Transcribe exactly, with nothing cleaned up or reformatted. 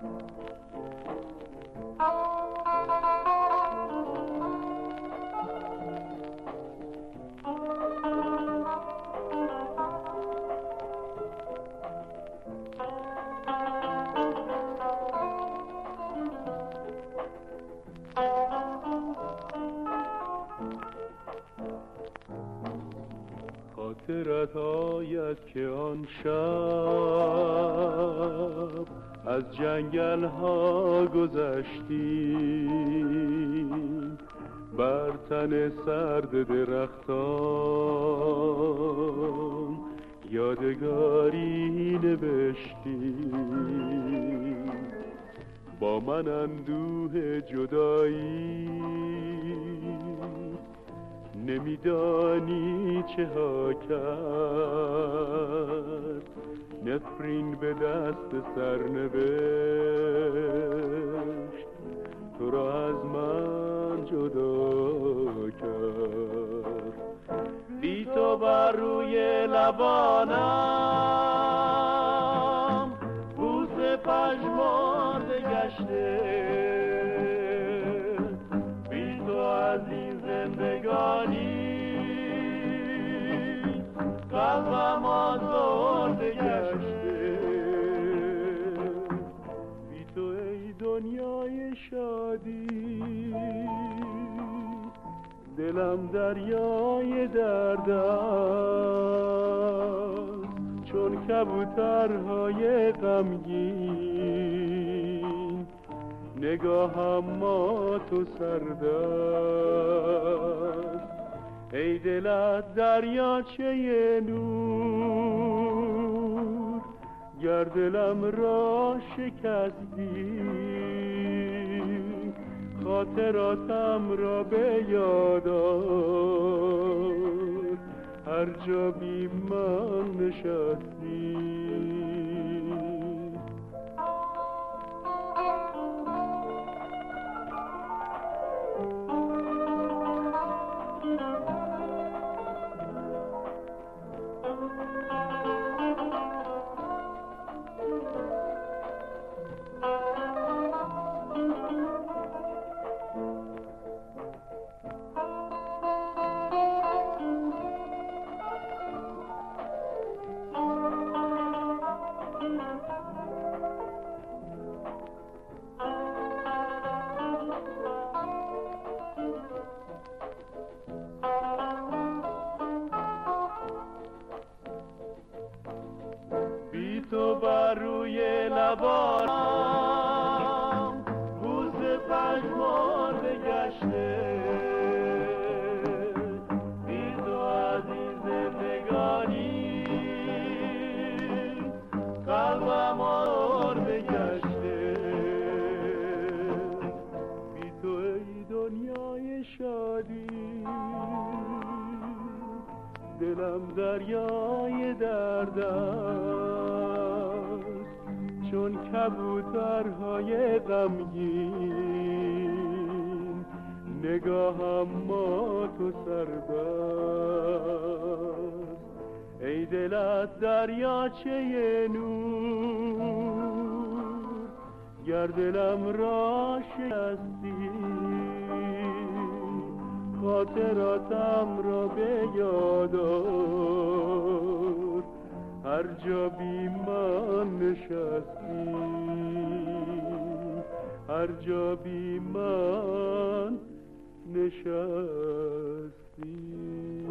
خاطرت آید که آن شب از جنگل ها گذشتیم، بر تن سرد درختان یادگاری نوشتیم. با من اندوه جدایی نمیدانی چه ها کرد، نفرین به دست سرنوشت تو را از من جدا کرد. بی تو بر روی لبانم بوسه پژمرده گشته، بی تو از این زندگانی قلبم آزرده گشته. بی تو ای دنیای شادی دلم دریای درد است، چون کبوترهای غمگین نگاهم مات و سرد است. ای دلت دریاچه نور، گر دلم را شکستی خاطراتم را به یاد آر، هر جا بی من نشستی. بی تو بر روی لبانم بوسه پژمرده گشته، بی تو از این زندگانی قلبم آزرده گشته. بی تو ای دنیای شادی دلم دریای درد است، چون کبوترهای غمگین نگاهم مات و سرد است. ای دلت دریاچه نور، گر دلم را شکستی خاطراتم را به یاد آر، هر جا بی من نشستی، هر جا بی من نشستی.